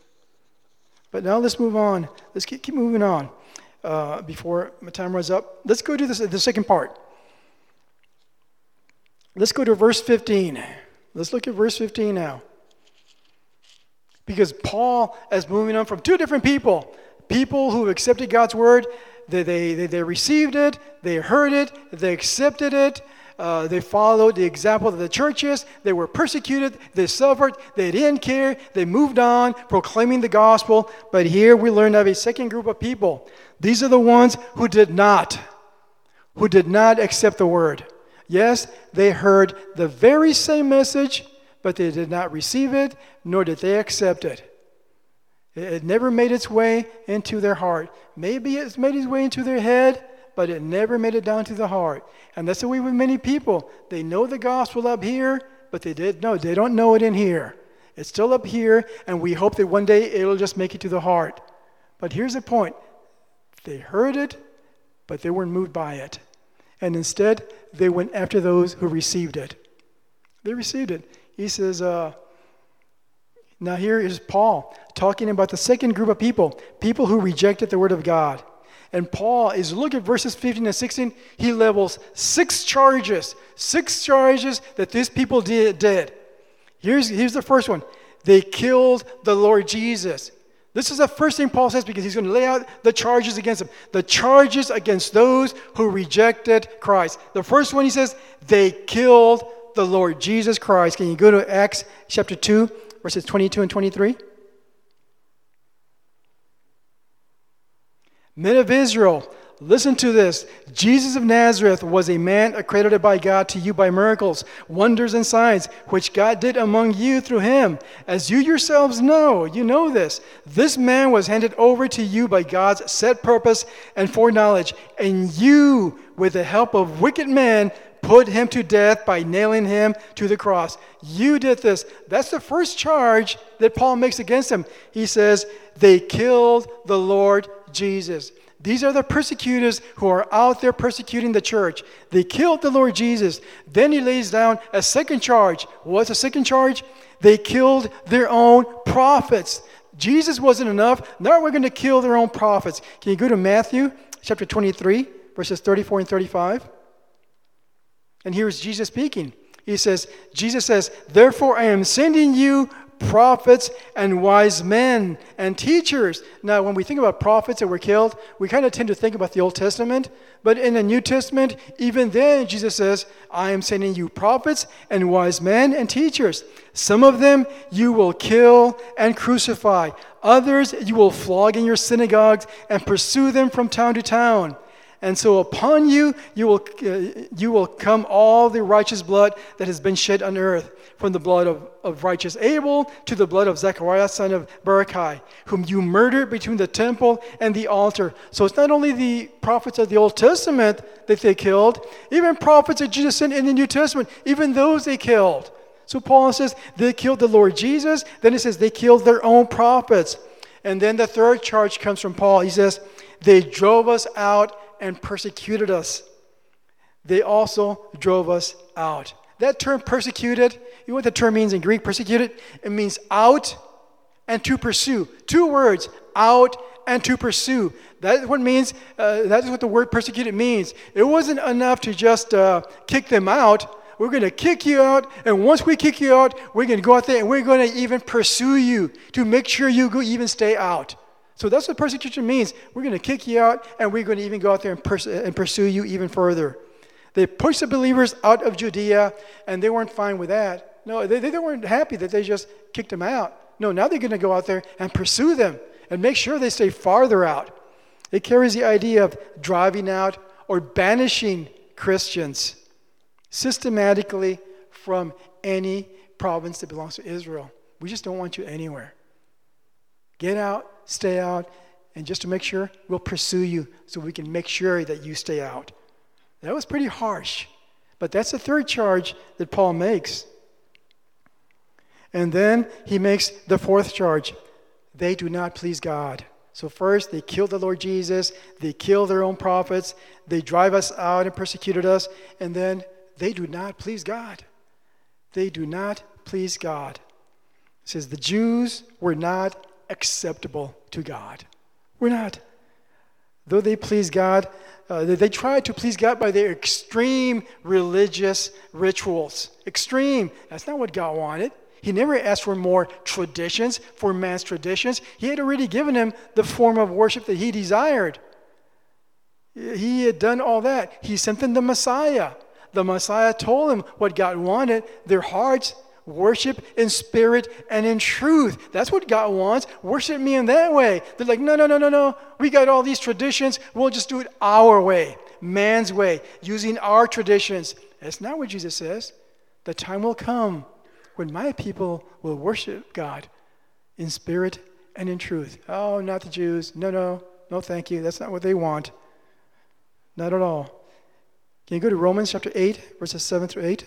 But now let's move on. Let's keep, keep moving on uh, before my time runs up. Let's go to this, the second part. Let's go to verse fifteen. Let's look at verse fifteen now. Because Paul is moving on from two different people. People who accepted God's word. They, they, they, they received it, they heard it, they accepted it, Uh, they followed the example of the churches. They were persecuted. They suffered. They didn't care. They moved on, proclaiming the gospel. But here we learn of a second group of people. These are the ones who did not, who did not accept the word. Yes, they heard the very same message, but they did not receive it, nor did they accept it. It never made its way into their heart. Maybe it's made its way into their head, but it never made it down to the heart. And that's the way with many people. They know the gospel up here, but they did no, they don't know it in here. It's still up here, and we hope that one day it'll just make it to the heart. But here's the point. They heard it, but they weren't moved by it. And instead, they went after those who received it. They received it. He says, uh, now here is Paul talking about the second group of people, people who rejected the word of God. And Paul is, look at verses fifteen and sixteen. He levels six charges, six charges that these people did. did. Here's, here's the first one. They killed the Lord Jesus. This is the first thing Paul says because he's going to lay out the charges against them. The charges against those who rejected Christ. The first one he says, they killed the Lord Jesus Christ. Can you go to Acts chapter two, verses twenty-two and twenty-three? Men of Israel, listen to this. Jesus of Nazareth was a man accredited by God to you by miracles, wonders, and signs, which God did among you through him. As you yourselves know, you know this. This man was handed over to you by God's set purpose and foreknowledge, and you, with the help of wicked men, put him to death by nailing him to the cross. You did this. That's the first charge that Paul makes against them. He says, they killed the Lord Jesus. These are the persecutors who are out there persecuting the church. They killed the Lord Jesus. Then he lays down a second charge. What's the second charge? They killed their own prophets. Jesus wasn't enough. Now we're going to kill their own prophets. Can you go to Matthew chapter twenty-three, verses thirty-four and thirty-five? And here's Jesus speaking. He says, Jesus says, therefore I am sending you prophets and wise men and teachers. Now, when we think about prophets that were killed, we kind of tend to think about the Old Testament. But in the New Testament, even then, Jesus says, I am sending you prophets and wise men and teachers. Some of them you will kill and crucify. Others you will flog in your synagogues and pursue them from town to town. And so upon you, you will uh, you will come all the righteous blood that has been shed on earth, from the blood of, of righteous Abel to the blood of Zechariah, son of Berechiah, whom you murdered between the temple and the altar. So it's not only the prophets of the Old Testament that they killed, even prophets that Jesus sent in the New Testament, even those they killed. So Paul says they killed the Lord Jesus. Then it says they killed their own prophets. And then the third charge comes from Paul. He says, they drove us out and persecuted us. They also drove us out. That term persecuted, you know what the term means in Greek, persecuted? It means out and to pursue. Two words, out and to pursue. That is what it means, uh, that is what the word persecuted means. It wasn't enough to just uh, kick them out. We're going to kick you out, and once we kick you out, we're going to go out there and we're going to even pursue you to make sure you go even stay out. So that's what persecution means. We're going to kick you out, and we're going to even go out there and, pers- and pursue you even further. They pushed the believers out of Judea, and they weren't fine with that. No, they, they weren't happy that they just kicked them out. No, now they're going to go out there and pursue them and make sure they stay farther out. It carries the idea of driving out or banishing Christians systematically from any province that belongs to Israel. We just don't want you anywhere. Get out, stay out, and just to make sure, we'll pursue you so we can make sure that you stay out. That was pretty harsh, but that's the third charge that Paul makes. And then he makes the fourth charge. They do not please God. So first, they killed the Lord Jesus. They killed their own prophets. They drive us out and persecuted us. And then they do not please God. They do not please God. It says the Jews were not acceptable to God. We're not. Though they please God, uh, they, they tried to please God by their extreme religious rituals. Extreme. That's not what God wanted. He never asked for more traditions, for man's traditions. He had already given him the form of worship that he desired. He had done all that. He sent them the Messiah. The Messiah told them what God wanted. Their hearts worship in spirit and in truth. That's what God wants. Worship me in that way. They're like, no, no, no, no, no. We got all these traditions. We'll just do it our way, man's way, using our traditions. That's not what Jesus says. The time will come when my people will worship God in spirit and in truth. Oh, not the Jews. No, no, no, thank you. That's not what they want. Not at all. Can you go to Romans chapter eight, verses seven through eight?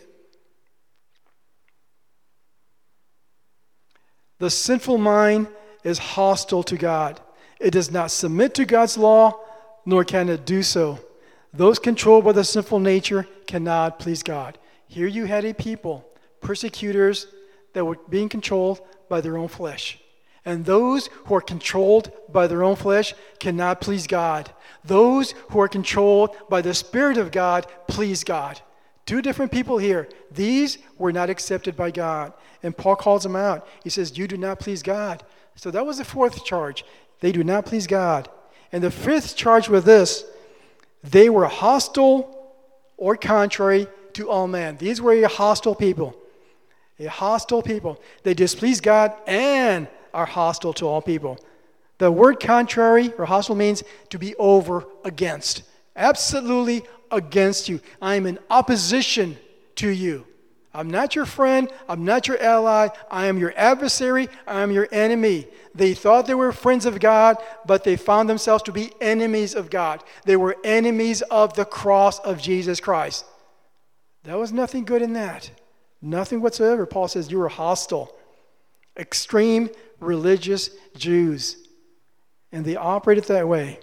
The sinful mind is hostile to God. It does not submit to God's law, nor can it do so. Those controlled by the sinful nature cannot please God. Here you had a people, persecutors, that were being controlled by their own flesh. And those who are controlled by their own flesh cannot please God. Those who are controlled by the Spirit of God please God. Two different people here. These were not accepted by God. And Paul calls them out. He says, you do not please God. So that was the fourth charge. They do not please God. And the fifth charge was this. They were hostile or contrary to all men. These were a hostile people. A hostile people. They displease God and are hostile to all people. The word contrary or hostile means to be over, against. Absolutely against you. I am in opposition to you. I'm not your friend. I'm not your ally. I am your adversary. I am your enemy. They thought they were friends of God, but they found themselves to be enemies of God. They were enemies of the cross of Jesus Christ. There was nothing good in that. Nothing whatsoever. Paul says you were hostile. Extreme religious Jews. And they operated that way.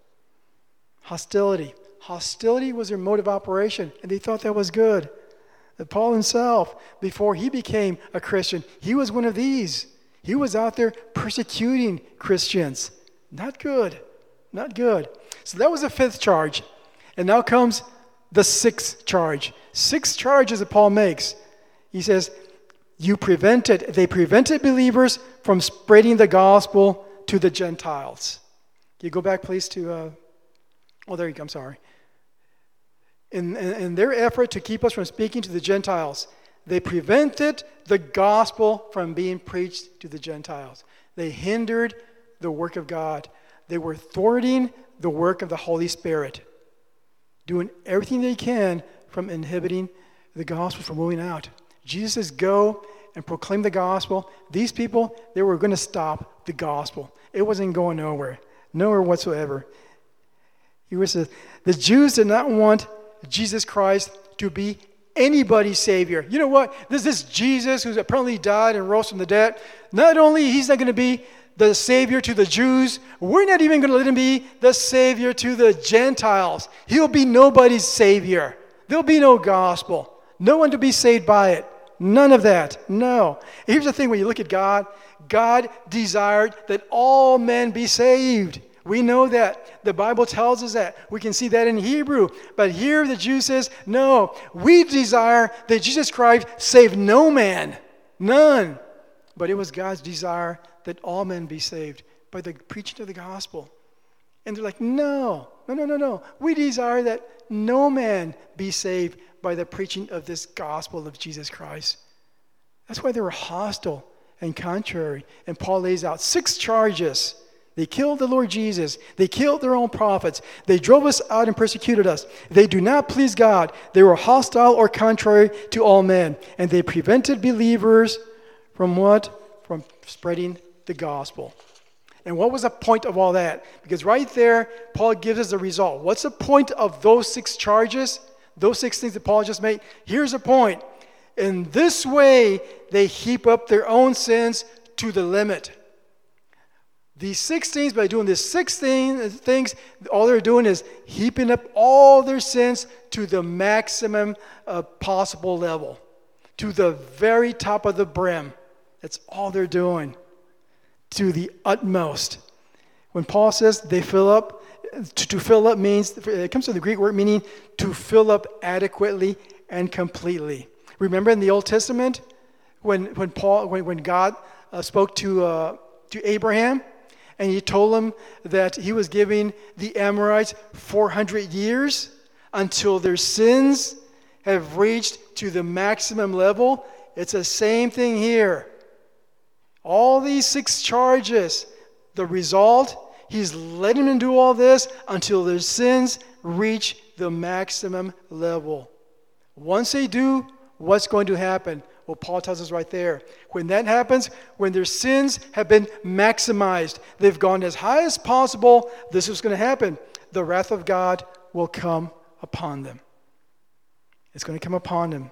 Hostility. Hostility was their mode of operation, and they thought that was good. That Paul himself, before he became a Christian, he was one of these. He was out there persecuting Christians. Not good. Not good. So that was the fifth charge. And now comes the sixth charge. Six charges that Paul makes. He says, you prevented, they prevented believers from spreading the gospel to the Gentiles. Can you go back, please, to, uh, oh, there you go, I'm sorry. In, in, in their effort to keep us from speaking to the Gentiles, they prevented the gospel from being preached to the Gentiles. They hindered the work of God. They were thwarting the work of the Holy Spirit, doing everything they can from inhibiting the gospel from moving out. Jesus says, go and proclaim the gospel. These people, they were going to stop the gospel. It wasn't going nowhere, nowhere whatsoever. He was says, the Jews did not want Jesus Christ to be anybody's Savior. You know what? This is Jesus who's apparently died and rose from the dead. Not only he's not going to be the Savior to the Jews, we're not even going to let him be the Savior to the Gentiles. He'll be nobody's Savior. There'll be no gospel. No one to be saved by it. None of that. No. Here's the thing, when you look at God, God desired that all men be saved. We know that. The Bible tells us that. We can see that in Hebrew. But here the Jew says, no, we desire that Jesus Christ save no man. None. But it was God's desire that all men be saved by the preaching of the gospel. And they're like, no, no, no, no, no. We desire that no man be saved by the preaching of this gospel of Jesus Christ. That's why they were hostile and contrary. And Paul lays out six charges. They killed the Lord Jesus. They killed their own prophets. They drove us out and persecuted us. They do not please God. They were hostile or contrary to all men. And they prevented believers from what? From spreading the gospel. And what was the point of all that? Because right there, Paul gives us the result. What's the point of those six charges? Those six things that Paul just made? Here's the point. In this way, they heap up their own sins to the limit. These six things, by doing these six thing, things, all they're doing is heaping up all their sins to the maximum uh, possible level, to the very top of the brim. That's all they're doing, to the utmost. When Paul says they fill up, to, to fill up means, it comes from the Greek word meaning to fill up adequately and completely. Remember in the Old Testament, when when Paul, when, when God uh, spoke to uh, to Abraham, and he told him that he was giving the Amorites four hundred years until their sins have reached to the maximum level, it's the same thing here. All these six charges, the result, he's letting them do all this until their sins reach the maximum level. Once they do, what's going to happen? Well, Paul tells us right there. When that happens, when their sins have been maximized, they've gone as high as possible, this is going to happen. The wrath of God will come upon them. It's going to come upon them.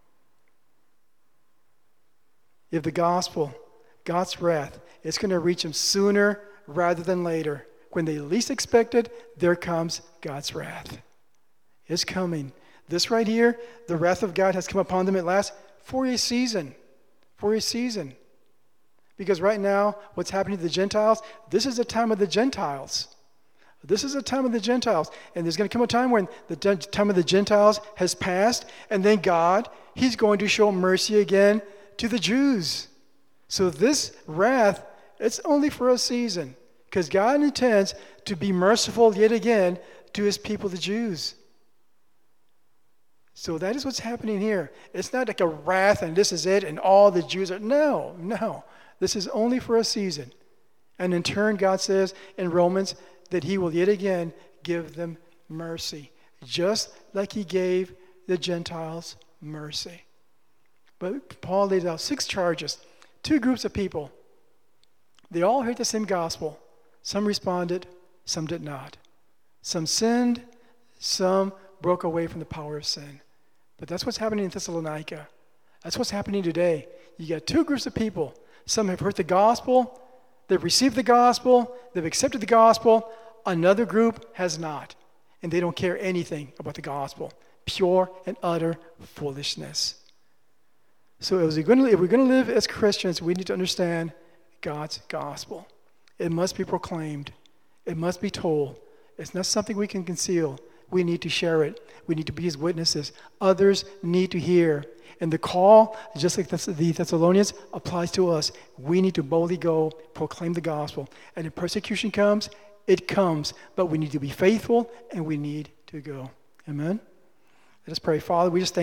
If the gospel, God's wrath, it's going to reach them sooner rather than later. When they least expect it, there comes God's wrath. It's coming. This right here, the wrath of God has come upon them at last for a season. For a season. Because right now, what's happening to the Gentiles, this is the time of the Gentiles. This is the time of the Gentiles. And there's going to come a time when the time of the Gentiles has passed, and then God, he's going to show mercy again to the Jews. So this wrath, it's only for a season. Because God intends to be merciful yet again to his people, the Jews. So that is what's happening here. It's not like a wrath and this is it and all the Jews are. No, no. This is only for a season. And in turn, God says in Romans that he will yet again give them mercy. Just like he gave the Gentiles mercy. But Paul laid out six charges. Two groups of people. They all heard the same gospel. Some responded, some did not. Some sinned, some broke away from the power of sin. But that's what's happening in Thessalonica. That's what's happening today. You got two groups of people. Some have heard the gospel, they've received the gospel, they've accepted the gospel. Another group has not. And they don't care anything about the gospel. Pure and utter foolishness. So if we're going to, if we're going to live as Christians, we need to understand God's gospel. It must be proclaimed. It must be told. It's not something we can conceal. We need to share it. We need to be his witnesses. Others need to hear. And the call, just like the Thessalonians, applies to us. We need to boldly go proclaim the gospel. And if persecution comes, it comes. But we need to be faithful and we need to go. Amen? Let us pray. Father, we just thank